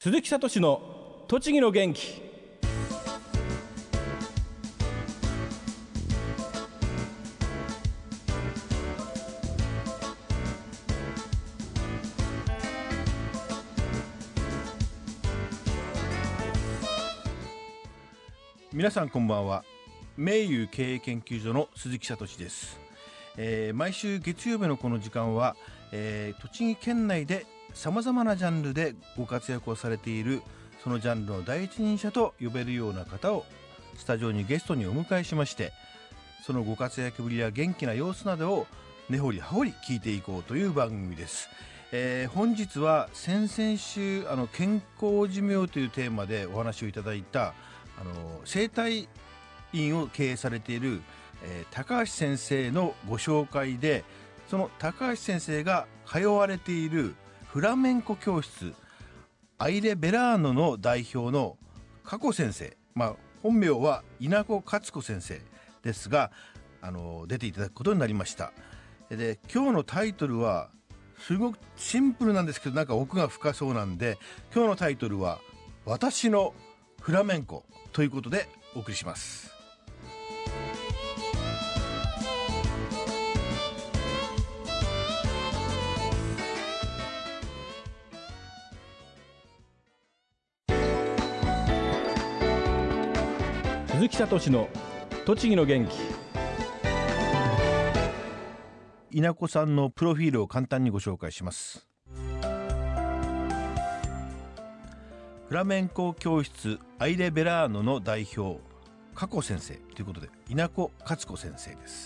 鈴木聡の栃木の元気。皆さんこんばんは。名優経営研究所の鈴木聡です。毎週月曜日のこの時間は、栃木県内でさまざまなジャンルでご活躍をされているそのジャンルの第一人者と呼べるような方をスタジオにゲストにお迎えしまして、そのご活躍ぶりや元気な様子などを根掘り葉掘り聞いていこうという番組です。本日は先々週健康寿命というテーマでお話をいただいた整体院を経営されている、高橋先生のご紹介で、その高橋先生が通われているフラメンコ教室アイレ・ベラーノの代表の加古先生、本名は稲子勝子先生ですが、出ていただくことになりました。で、今日のタイトルはすごくシンプルなんですけど、なんか奥が深そうなんで、今日のタイトルは私のフラメンコということでお送りします。鈴木聡の栃木の元気。稲子さんのプロフィールを簡単にご紹介します。フラメンコ教室アイレ・ベラーノの代表加古先生ということで稲子勝子先生です。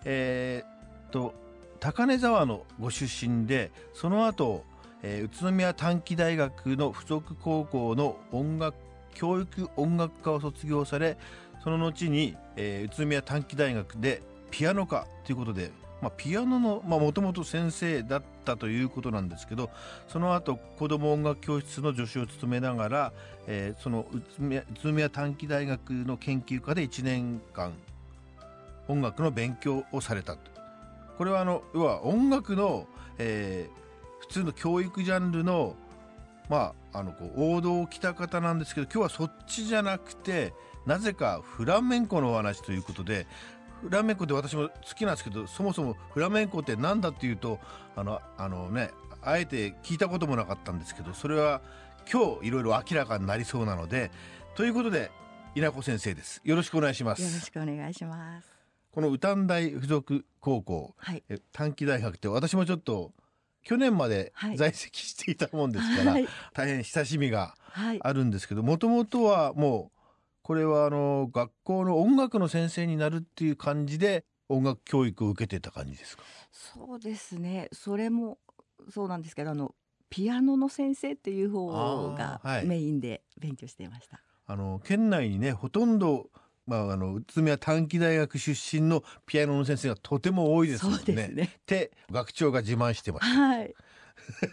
高根沢のご出身で、その後、宇都宮短期大学の附属高校の教育音楽科を卒業され、その後に、宇都宮短期大学でピアノ科ということで、ピアノのもともと先生だったということなんですけど、その後子ども音楽教室の助手を務めながら、その宇都宮短期大学の研究科で1年間音楽の勉強をされたと。これは要は音楽の、普通の教育ジャンルの王道を来た方なんですけど、今日はそっちじゃなくて、なぜかフラメンコのお話ということで、フラメンコって私も好きなんですけど、そもそもフラメンコって何だっていうと、あえて聞いたこともなかったんですけど、それは今日いろいろ明らかになりそうなので、ということで稲子先生です。よろしくお願いします。 よろしくお願いします。 この宇短大附属高校、短期大学って、私もちょっと去年まで在籍していたもんですから、大変親しみがあるんですけど、もともとはもうこれは学校の音楽の先生になるっていう感じで音楽教育を受けてた感じですか？ そうですね、それもそうなんですけど、ピアノの先生っていう方がメインで勉強していました。 県内にね、ほとんど宇都宮短期大学出身のピアノの先生がとても多いですもんね。 そうですね。 って学長が自慢してました。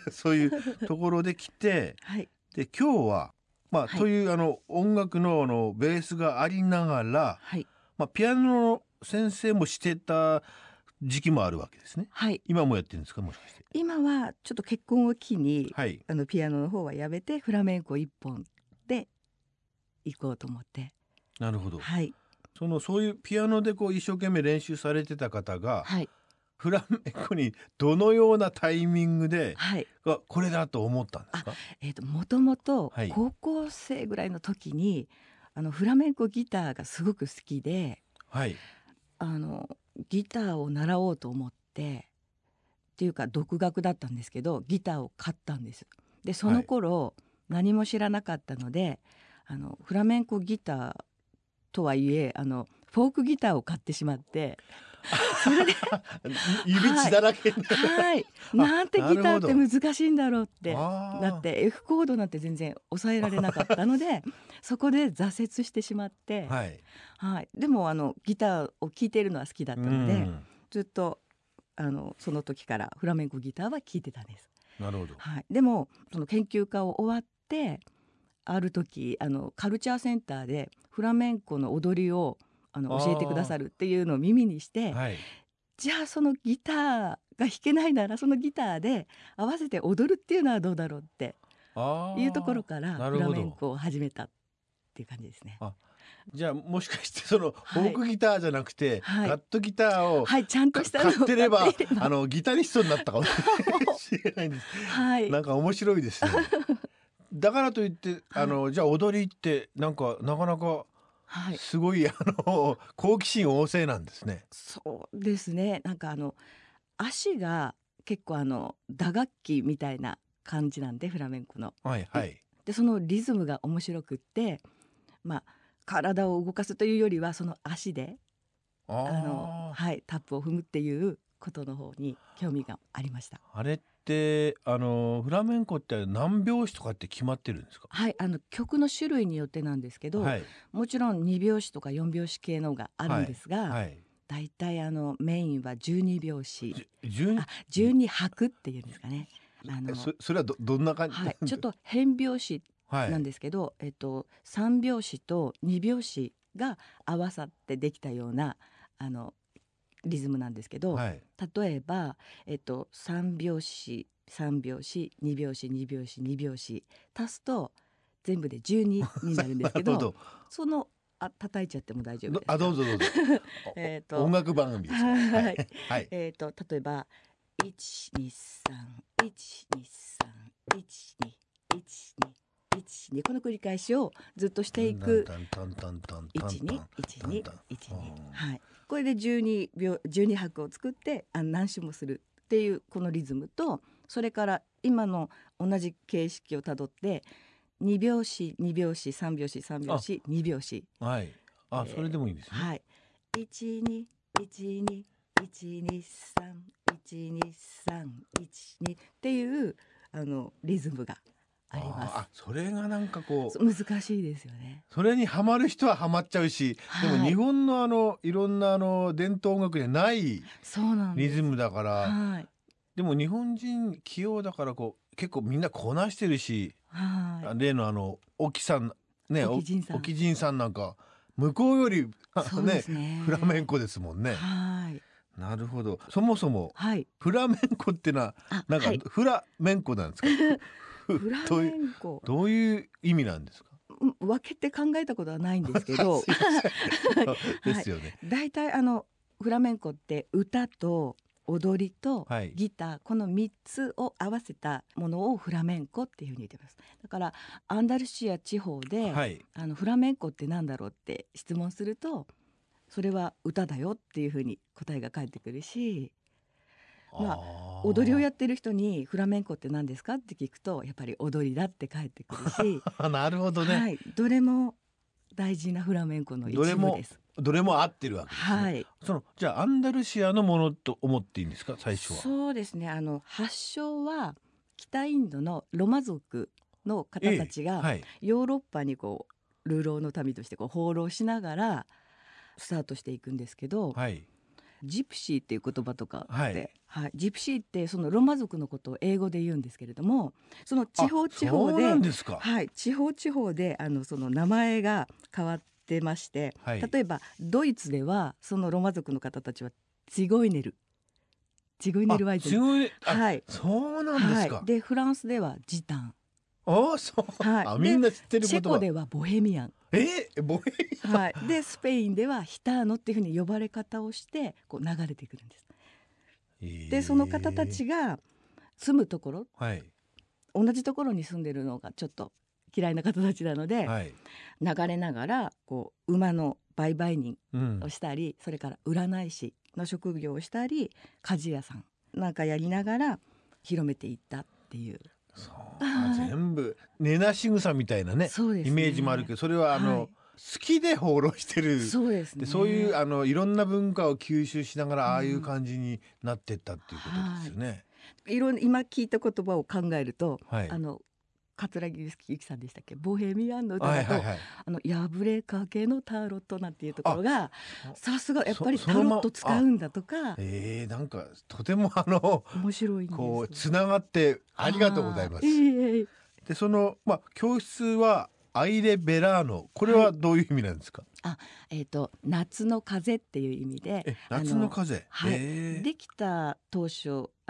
そういうところで来て、で今日はという音楽のベースがありながら、ピアノの先生もしてた時期もあるわけですね。今もやってるんですか？もしかして。今はちょっと結婚を機に、ピアノの方はやめてフラメンコ一本で行こうと思って。 なるほど。そういうピアノで一生懸命練習されてた方が、フラメンコにどのようなタイミングで、これだと思ったんですか？ もともと高校生ぐらいの時にフラメンコギターがすごく好きで、ギターを習おうと思ってっていうか独学だったんですけど、ギターを買ったんです。でその頃、何も知らなかったので、フラメンコギターとはいえフォークギターを買ってしまって、それで指血だらけに、 なんてギターって難しいんだろうってなって、F コードなんて全然抑えられなかったのでそこで挫折してしまって、でもギターを聴いているのは好きだったので、ずっとその時からフラメンコギターは聴いてたんです。 なるほど。 でもその研究家を終わって、ある時カルチャーセンターでフラメンコの踊りを教えてくださるっていうのを耳にして、じゃあそのギターが弾けないならそのギターで合わせて踊るっていうのはどうだろうっていうところからフラメンコを始めたっていう感じですね。 じゃあもしかしてそのフォークギターじゃなくて、ガットギターをちゃんとしたのを買ってればギタリストになったかもしれないんです。なんか面白いですね。だからといってじゃあ踊りってなかなかすごい好奇心旺盛なんですね。 そうですね。なんか足が結構打楽器みたいな感じなんで、フラメンコの。でそのリズムが面白くって、体を動かすというよりはその足でタップを踏むっていうことの方に興味がありました。 あれってフラメンコって何拍子とかって決まってるんですか？ 曲の種類によってなんですけど、もちろん2拍子とか4拍子系のがあるんですが、だいたいメインは12拍子、12拍っていうんですかね。 それはどんな感じ？ ちょっと変拍子なんですけど、3拍子と2拍子が合わさってできたようなリズムなんですけど、例えば、3拍子3拍子2拍子2拍子2拍子足すと全部で12になるんですけどその叩いちゃっても大丈夫ですか？ どうぞ音楽番組です。 例えば1231231212121この繰り返しをずっとしていく。121212これで12拍を作って何種もするっていうこのリズムと、それから今の同じ形式をたどって2拍子2拍子3拍子3拍子2拍子、 それでもいいんですね。 121212312312っていうリズムがあります。 それがなんかこう難しいですよね。 それにハマる人はハマっちゃうし、でも日本のいろんな伝統音楽にないリズムだから、でも日本人器用だから結構みんなこなしてるし、例の沖さんね、沖仁さんなんか向こうよりフラメンコですもんね。なるほど。そもそもフラメンコってのはなんかフラメンコなんですか？ フラメンコどういう意味なんですか？ 分けて考えたことはないんですけどですよね。 だいたいフラメンコって歌と踊りとギター、この3つを合わせたものをフラメンコっていうふうに言ってます。だからアンダルシア地方で、フラメンコってなんだろうって質問すると、それは歌だよっていうふうに答えが返ってくるし、踊りをやってる人にフラメンコって何ですかって聞くと、やっぱり踊りだって返ってくるしなるほどね、 どれも大事なフラメンコの一部です。 どれも合ってるわけですね。じゃあアンダルシアのものと思っていいんですか？最初は。 そうですね。発祥は北インドのロマ族の方たちがヨーロッパに流浪の民として放浪しながらスタートしていくんですけど、ジプシーっていう言葉とかあって、ジプシーってそのロマ族のことを英語で言うんですけれども、その地方地方で地方地方でその名前が変わってまして、例えばドイツではそのロマ族の方たちはツィゴイネルワイズン、 そうなんですか。 でフランスではジタン、 みんな知ってる言葉。 チェコではボヘミアン、 ボヘミアン、 でスペインではヒターノっていうふうに呼ばれ方をして流れてくるんです。でその方たちが住むところ、同じところに住んでるのがちょっと嫌いな方たちなので、流れながら馬の売買人をしたり、それから占い師の職業をしたり、鍛冶屋さんなんかやりながら広めていったっていう。 全部根なし草みたいなね、イメージもあるけど、それは好きで放浪してる。そういういろんな文化を吸収しながらああいう感じになってったっていうことですよね。 今聞いた言葉を考えると、桂木由紀さんでしたっけ、ボヘミアンの歌だと、破れかけのタロットなんていうところがさすがやっぱりタロット使うんだとか、 なんかとても面白いんです。 つながってありがとうございます。でその教室はアイレベラーノ、これはどういう意味なんですか？ 夏の風っていう意味で、 夏の風、 できた当初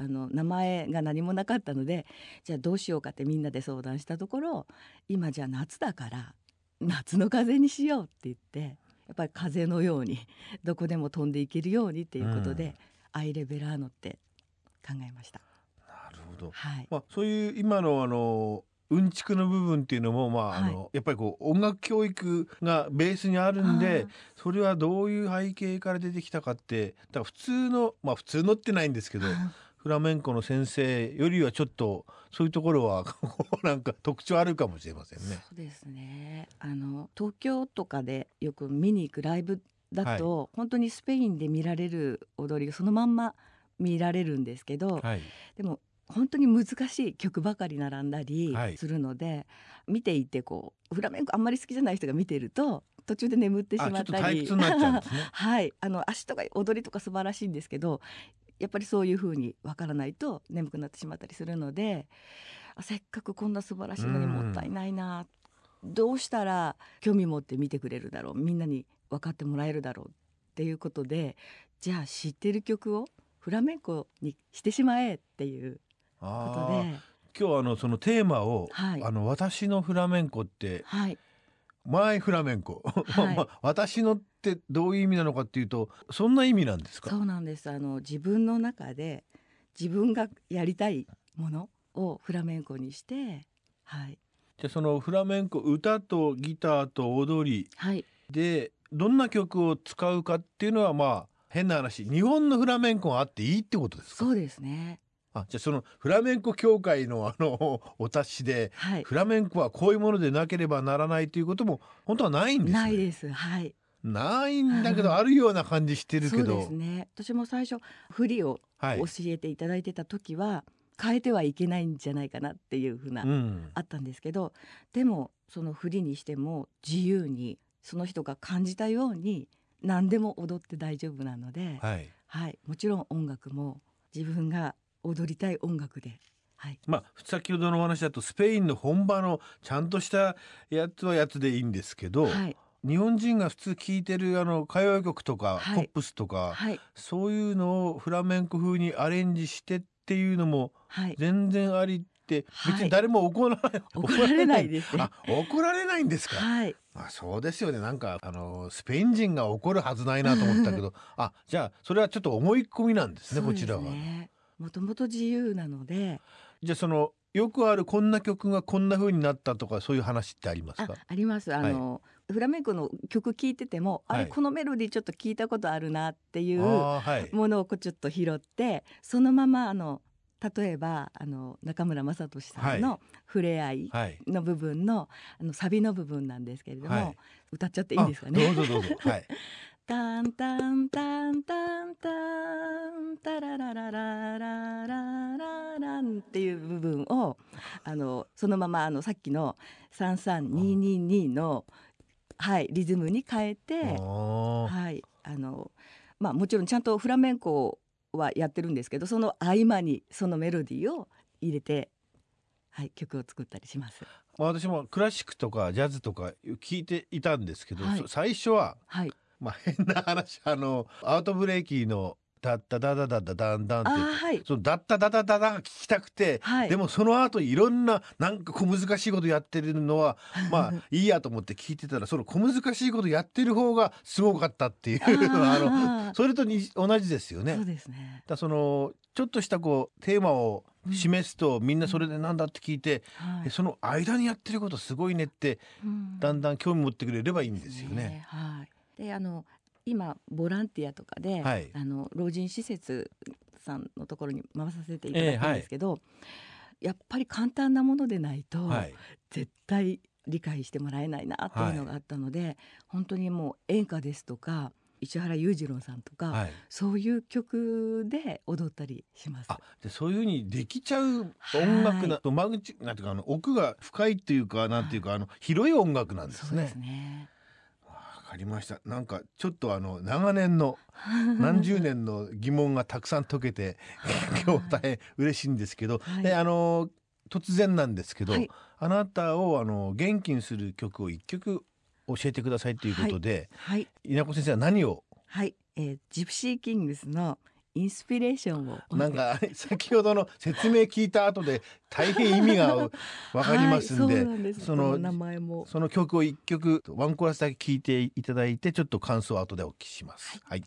名前が何もなかったので、じゃあどうしようかってみんなで相談したところ、今じゃあ夏だから夏の風にしようって言って、やっぱり風のようにどこでも飛んでいけるようにっていうことで、アイレベラーノって考えました。 なるほど、 はい。 そういう今のうんちくの部分っていうのも、やっぱりこう音楽教育がベースにあるんで、それはどういう背景から出てきたかって、だから普通のってないんですけどフラメンコの先生よりはちょっとそういうところはなんか特徴あるかもしれませんね。 そうですね。東京とかでよく見に行くライブだと、本当にスペインで見られる踊りがそのまんま見られるんですけど、でも本当に難しい曲ばかり並んだりするので、見ていてこうフラメンコあんまり好きじゃない人が見てると途中で眠ってしまったり、 ちょっと退屈になっちゃうんですね。 はい、足とか踊りとか素晴らしいんですけど、やっぱりそういう風にわからないと眠くなってしまったりするので、せっかくこんな素晴らしいのにもったいないな、どうしたら興味持って見てくれるだろう、みんなに分かってもらえるだろうっていうことで、じゃあ知ってる曲をフラメンコにしてしまえっていうことで、 今日はそのテーマを、私のフラメンコって、マイフラメンコ、私のってどういう意味なのかっていうと、そんな意味なんですか？ そうなんです。自分の中で自分がやりたいものをフラメンコにして、 じゃあそのフラメンコ、歌とギターと踊り、でどんな曲を使うかっていうのは、変な話、日本のフラメンコがあっていいってことですか？ そうですね。 じゃあそのフラメンコ協会のお達しで、フラメンコはこういうものでなければならないということも本当はないんですね。 ないです。 ないんだけどあるような感じしてるけど。 そうですね。私も最初振りを教えていただいてた時は、変えてはいけないんじゃないかなっていうふうな、あったんですけど、でもその振りにしても自由にその人が感じたように何でも踊って大丈夫なので、もちろん音楽も自分が踊りたい音楽で、 先ほどのお話だとスペインの本場のちゃんとしたやつはやつでいいんですけど、日本人が普通聴いてる歌謡曲とか、ポップスとか、そういうのをフラメンコ風にアレンジしてっていうのも全然ありって別に誰も怒られないですね。 怒られないんですか？そうですよね。なんかスペイン人が怒るはずないなと思ったけどじゃあそれはちょっと思い込みなんですね。こちらはもともと自由なので。 じゃあそのよくあるこんな曲がこんな風になったとかそういう話ってありますか？ あります。フラメンコの曲聴いてても、このメロディーちょっと聞いたことあるなっていうものをちょっと拾って、そのまま例えば中村雅俊さんの「ふれあい」の部分の、サビの部分なんですけれども、歌っちゃっていいんですかね？ どうぞどうぞ。 タンタンタンタンタンタラララララララランっていう部分をそのままさっきの33222の、リズムに変えて、もちろんちゃんとフラメンコはやってるんですけど、その合間にそのメロディーを入れて、曲を作ったりします。 私もクラシックとかジャズとか聞いていたんですけど、最初は、変な話アウトブレーキのダッダダダダダダンダンって、そのダッダダダダダが聞きたくて、でもその後いろんななんか小難しいことやってるのはいいやと思って聞いてたら、その小難しいことやってる方がすごかったっていうそれと同じですよね。 そうですね。 だそのちょっとしたテーマを示すと、みんなそれでなんだって聞いて、その間にやってることすごいねって、だんだん興味持ってくれればいいんですよね。 で今ボランティアとかで、老人施設さんのところに回させていただくんですけど、やっぱり簡単なものでないと、絶対理解してもらえないなっていうのがあったので、本当にもう演歌ですとか石原裕次郎さんとか、そういう曲で踊ったりします。 でそういう風にできちゃう音楽な、間口なんていうか奥が深いっていうか、なんていうか広い音楽なんですね。 そうですね。 わかりました。なんかちょっと長年の何十年の疑問がたくさん解けて今日大変嬉しいんですけど、で突然なんですけど、あなたを元気にする曲を一曲教えてくださいということで、稲子先生は何を？ ジプシーキングスのインスピレーションをなんか先ほどの説明聞いた後で大変意味がわかりますんで、 そうなんです。その名前もその曲を1曲ワンコーラスだけ聞いていただいて、ちょっと感想を後でお聞きします。はい。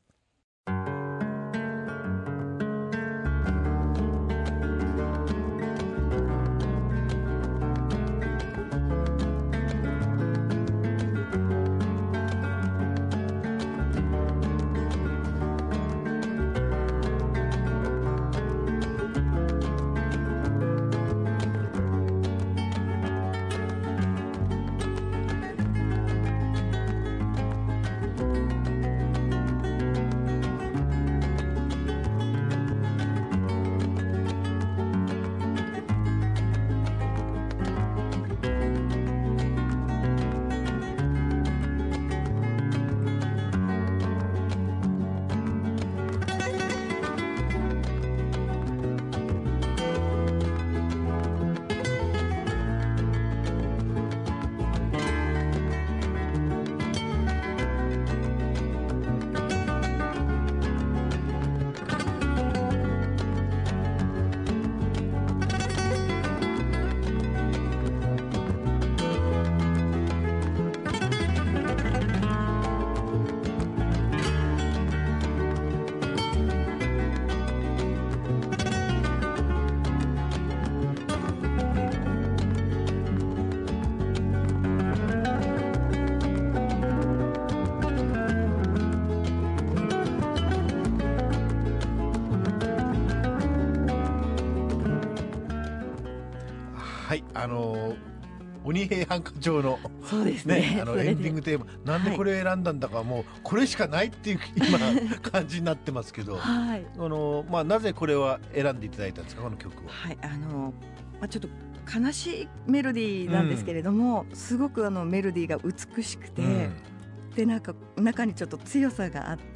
はい、鬼平犯科帳のそうですね、 エンディングテーマ、なんでこれ選んだんだか、もうこれしかないっていう今感じになってますけど、 はい、 なぜこれは選んでいただいたんですか、この曲は。 はい、ちょっと悲しいメロディーなんですけれども、すごくメロディーが美しくて、でなんか中にちょっと強さがあって、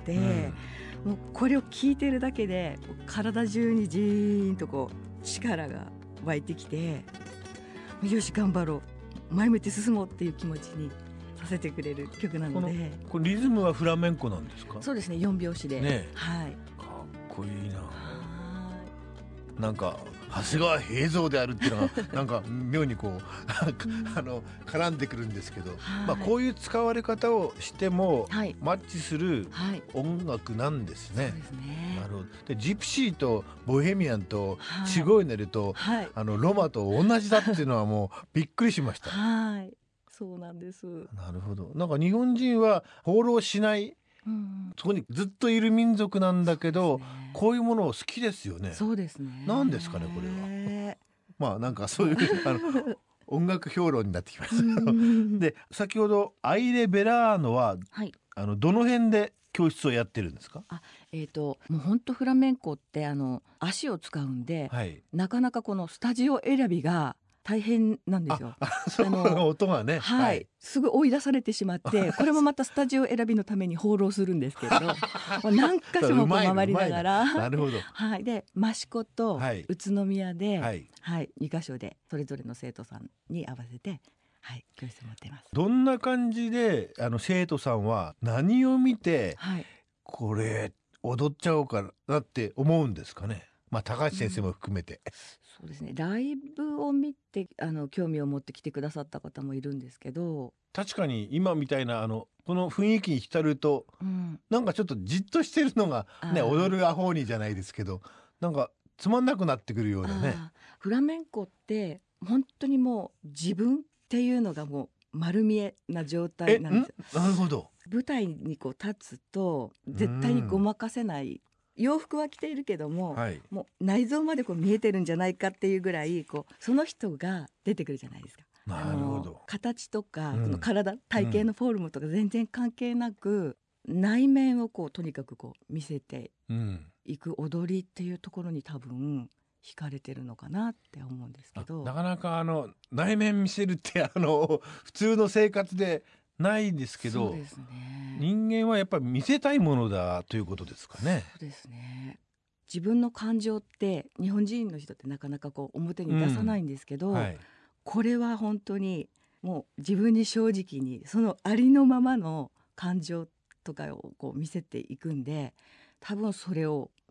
もうこれを聴いてるだけで体中にジーンとこう力が湧いてきて、よし頑張ろう、前向いて進もうっていう気持ちにさせてくれる曲なので。 これリズムはフラメンコなんですか。 そうですね、4拍子で、 ね、 はい、 かっこいいな。なんか長谷川平蔵であるっていうのがなんか妙にこう絡んでくるんですけど、こういう使われ方をしてもマッチする音楽なんですね。 そうですね。 なるほど。でジプシーとボヘミアンとシゴイネルと、ロマと同じだっていうのはもうびっくりしました。 はい、そうなんです。 なるほど。なんか日本人は放浪しない、そこにずっといる民族なんだけど、こういうものを好きですよね。 そうですね。 なんですかね、これは。なんかそういう音楽評論になってきますで、先ほどアイレ・ベラーノは、どの辺で教室をやってるんですか。 もう本当フラメンコって足を使うんで、なかなかこのスタジオ選びが大変なんですよ。 音がね、 すぐ追い出されてしまってこれもまたスタジオ選びのために放浪するんですけれど何箇所も回りながらなるほど、 で益子と宇都宮で、2箇所でそれぞれの生徒さんに合わせて、教室を持っています。 どんな感じで生徒さんは何を見て、これ踊っちゃおうかなって思うんですかね。高橋先生も含めて、 そうですね、ライブを見て興味を持ってきてくださった方もいるんですけど、 確かに今みたいなこの雰囲気に浸ると、なんかちょっとじっとしてるのがね、踊るアホにじゃないですけど、なんかつまんなくなってくるようなね。 フラメンコって本当にもう自分っていうのがもう丸見えな状態なんですよ。 なるほど。 舞台にこう立つと絶対にごまかせない、洋服は着ているけども、もう内臓までこう見えてるんじゃないかっていうぐらいこうその人が出てくるじゃないですか。 なるほど。 形とか、その体型のフォルムとか全然関係なく、内面をこうとにかくこう見せていく踊りっていうところに多分惹かれてるのかなって思うんですけど、 なかなか内面見せるって普通の生活でないですけど、 そうですね、 人間はやっぱり見せたいものだということですかね。 そうですね。自分の感情って日本人の人ってなかなかこう表に出さないんですけど、これは本当にもう自分に正直にそのありのままの感情とかをこう見せていくんで、多分それを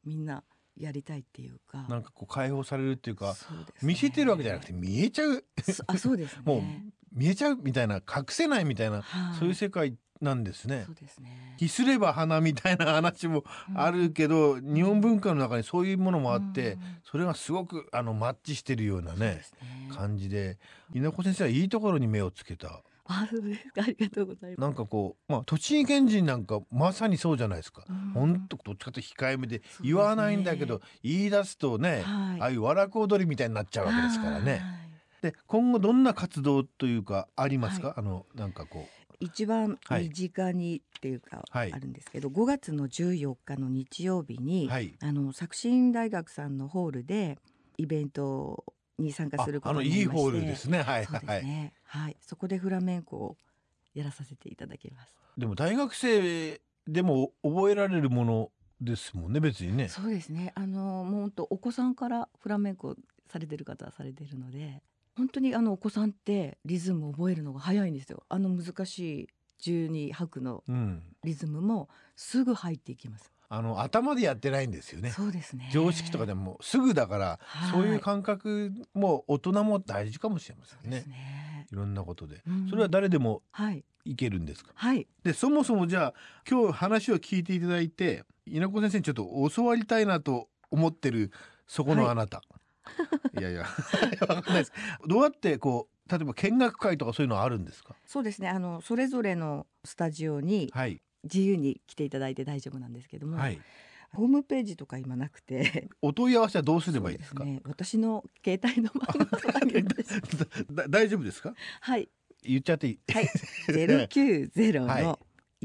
みんなやりたいっていうか、 なんかこう解放されるっていうか、 そうですね、 見せてるわけじゃなくて見えちゃうそうですねもう見えちゃうみたいな、隠せないみたいな、 はい、 そういう世界なんですね。 そうですね。 ひすれば花みたいな話もあるけど、日本文化の中にそういうものもあって、それがすごくマッチしてるようなね、感じで、稲子先生はいいところに目をつけた。 そうですか、ありがとうございます。 なんかこう、栃木県人なんかまさにそうじゃないですか。本当どっちかと控えめで言わないんだけど、言い出すとね、ああいう和楽踊りみたいになっちゃうわけですからね。で、今後どんな活動というかありますか？なんかこう一番身近にっていうかあるんですけど、5月の14日の日曜日に、作新大学さんのホールでイベントに参加することになりまして、 いいホールですね。 そうですね、そこでフラメンコをやらさせていただきます。 でも大学生でも覚えられるものですもんね、別にね。 そうですね、もう本当お子さんからフラメンコされてる方はされてるので、本当にお子さんってリズムを覚えるのが早いんですよ。難しい12拍のリズムもすぐ入っていきます。 頭でやってないんですよね。 そうですね。 常識とかでもすぐだから、そういう感覚も大人も大事かもしれませんね。いろんなことで、それは誰でもいけるんですか？で、そもそもじゃあ今日話を聞いていただいて、稲子先生にちょっと教わりたいなと思ってるそこのあなた、いやいやわかんないです。どうやってこう、例えば見学会とかそういうのはあるんですか？ そうですね、それぞれのスタジオに自由に来ていただいて大丈夫なんですけども、ホームページとか今なくてお問い合わせはどうすればいいですか？ 私の携帯の番号とかに大丈夫ですか？言っちゃっていい ？090の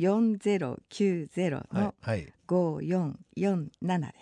4090の5447です。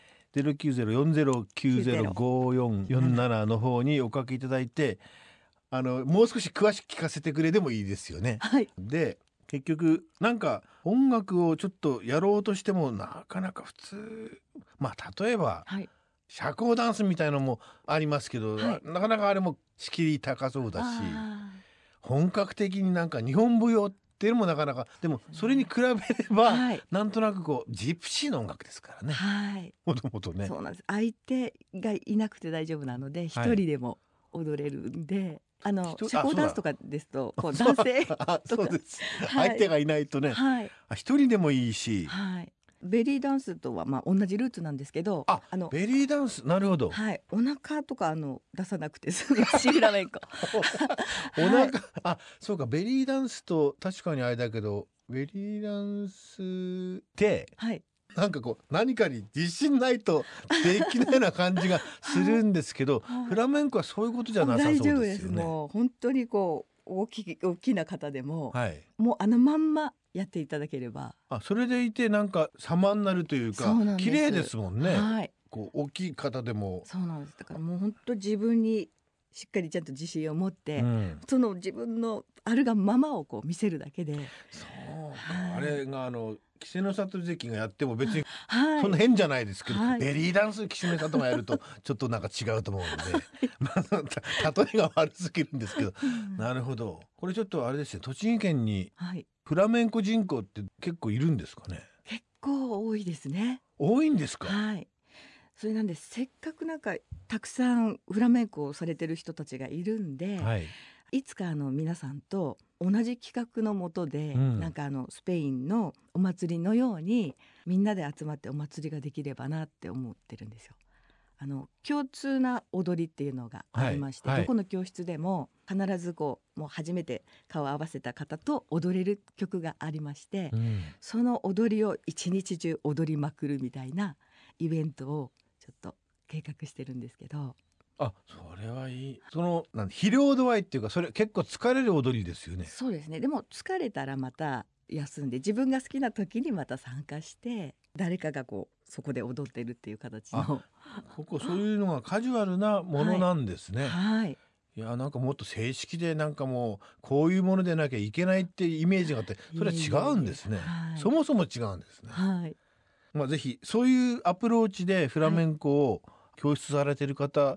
090-4090-5447の方におかけいただいて、もう少し詳しく聞かせてくれでもいいですよね。で、結局なんか音楽をちょっとやろうとしてもなかなか普通、例えば、社交ダンスみたいのもありますけど、なかなかあれも敷居高そうだし、本格的になんか日本舞踊っていうのもなかなか、でもそれに比べれば、なんとなくこうジプシーの音楽ですからね。もともとね。 そうなんです。相手がいなくて大丈夫なので、一人でも踊れるんで、社交ダンスとかですとこう男性とかそうです、相手がいないとね、一人でもいいし、 ベリーダンスとは同じルーツなんですけど、 ベリーダンス、なるほど。 お腹とか出さなくて済むし、フラメンコ。 お腹、そうか、ベリーダンスと確かにあれだけど、ベリーダンスってなんかこう何かに自信ないとできないような感じがするんですけど、フラメンコはそういうことじゃなさそうですよね。 大丈夫です。もう本当にこう大きな方でも、もうまんまやっていただければ。 それでいてなんか様になるというか、綺麗ですもんね。こう大きい方でも。 そうなんです。だからもう本当自分にしっかりちゃんと自信を持って、その自分のあるがままをこう見せるだけで。 そうか、あれが稀勢の里関がやっても別にそんな変じゃないですけど、ベリーダンス稀勢の里がやるとちょっとなんか違うと思うので例えが悪すぎるんですけど、なるほど。これちょっとあれですね、栃木県にフラメンコ人口って結構いるんですかね？ 結構多いですね。 多いんですか？ それなんで、せっかくなんかたくさんフラメンコをされてる人たちがいるんで、いつか皆さんと同じ企画のもとで、なんかスペインのお祭りのようにみんなで集まってお祭りができればなって思ってるんですよ。共通な踊りっていうのがありまして、どこの教室でも必ずもう初めて顔を合わせた方と踊れる曲がありまして、その踊りを一日中踊りまくるみたいなイベントをちょっと計画してるんですけど。 それはいい。疲労度合いっていうか、それ結構疲れる踊りですよね。 そうですね。でも疲れたらまた休んで、自分が好きな時にまた参加して、誰かがそこで踊ってるっていう形の。 そういうのがカジュアルなものなんですね。いや、なんかもっと正式で、なんかもうこういうものでなきゃいけないってイメージがあって、それは違うんですね。そもそも違うんですね。ぜひそういうアプローチでフラメンコを教室されてる方、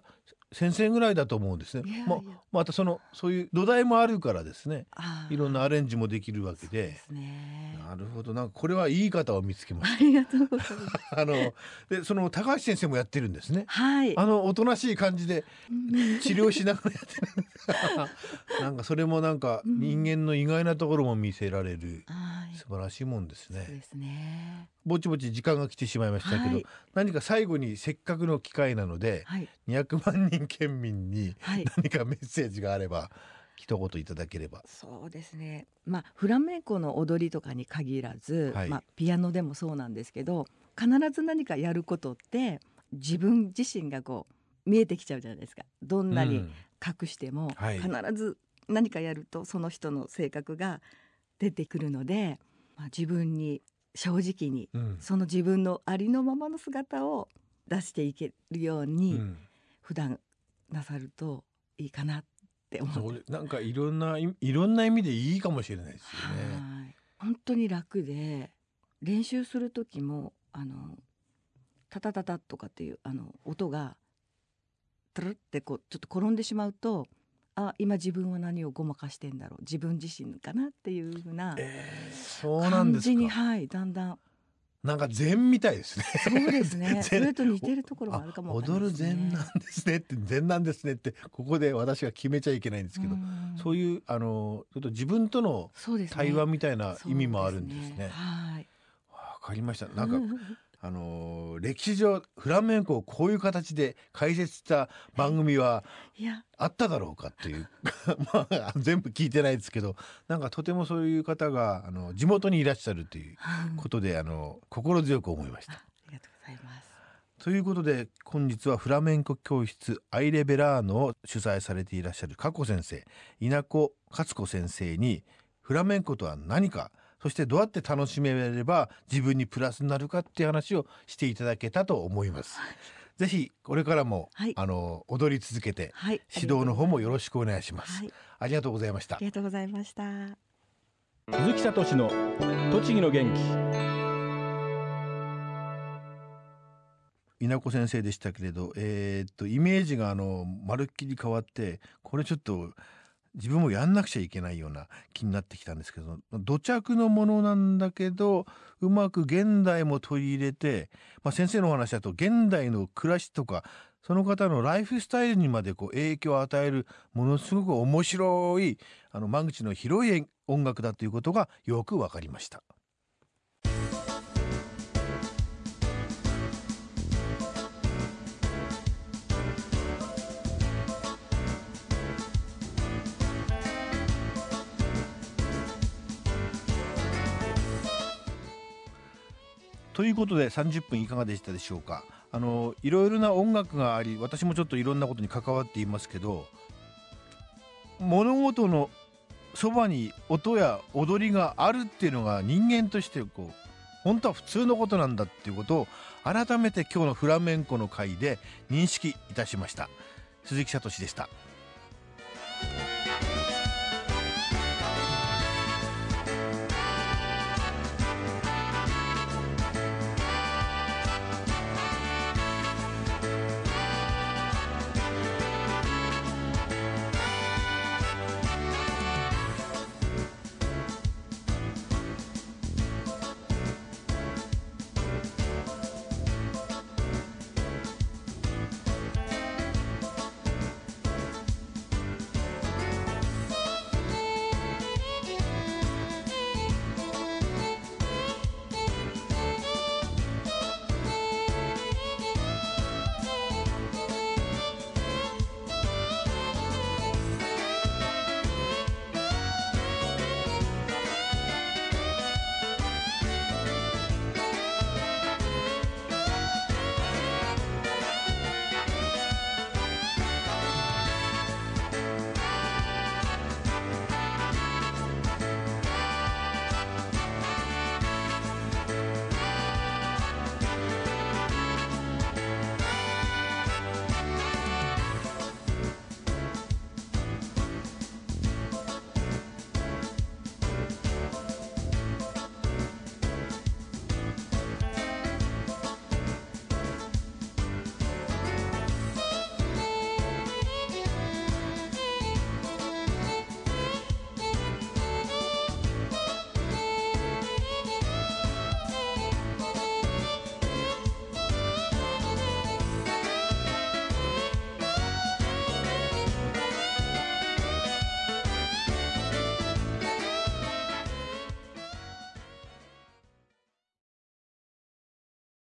先生ぐらいだと思うんですね。またそういう土台もあるからですね、いろんなアレンジもできるわけで。 そうですね。 なるほど、なんかこれはいい方を見つけました。 ありがとうございますで高橋先生もやってるんですね。 はい。 おとなしい感じで治療しながらやってるなんかそれもなんか人間の意外なところも見せられる、素晴らしいもんですね。 そうですね。 ぼちぼち時間が来てしまいましたけど、何か最後にせっかくの機会なので、200万人県民に何かメッセージがあれば一言いただければ。 そうですね、フラメンコの踊りとかに限らず、ピアノでもそうなんですけど、必ず何かやることって自分自身が見えてきちゃうじゃないですか。どんなに隠しても、必ず何かやるとその人の性格が出てくるので、自分に正直に、その自分のありのままの姿を出していけるように、普段なさるといいかなって思って。 なんかいろんな意味でいいかもしれないですよね。 本当に楽で、練習する時もタタタタとかっていう音がトゥルってちょっと転んでしまうと、今自分は何をごまかしてんだろう、自分自身かなっていう風な感じに、だんだんなんか禅みたいですね。 そうですね。それと似てるところもあるかもわかんないですね。 踊る禅なんですねって、禅なんですねってここで私が決めちゃいけないんですけど、そういうちょっと自分との対話みたいな意味もあるんですね。わかりました。なんか歴史上フラメンコをこういう形で解説した番組はあっただろうかっていう全部聞いてないですけど、なんかとてもそういう方が地元にいらっしゃるということで心強く思いました。 ありがとうございます。 ということで本日はフラメンコ教室アイレベラーノを主催されていらっしゃる佳子先生、稲子勝子先生にフラメンコとは何か、そしてどうやって楽しめれば自分にプラスになるかっていう話をしていただけたと思います。ぜひこれからも、踊り続けて、指導の方もよろしくお願いします。ありがとうございました。 ありがとうございました。 鈴木聡の栃木の元気。 稲子先生でしたけれど、イメージがまるっきり変わって、これちょっと自分もやんなくちゃいけないような気になってきたんですけど、土着のものなんだけどうまく現代も取り入れて、先生のお話だと現代の暮らしとかその方のライフスタイルにまで影響を与えるものすごく面白い間口の広い音楽だということがよく分かりました。ということで30分いかがでしたでしょうか。いろいろな音楽があり、私もちょっといろんなことに関わっていますけど、物事のそばに音や踊りがあるっていうのが人間として本当は普通のことなんだっていうことを改めて今日のフラメンコの会で認識いたしました。鈴木聡でした。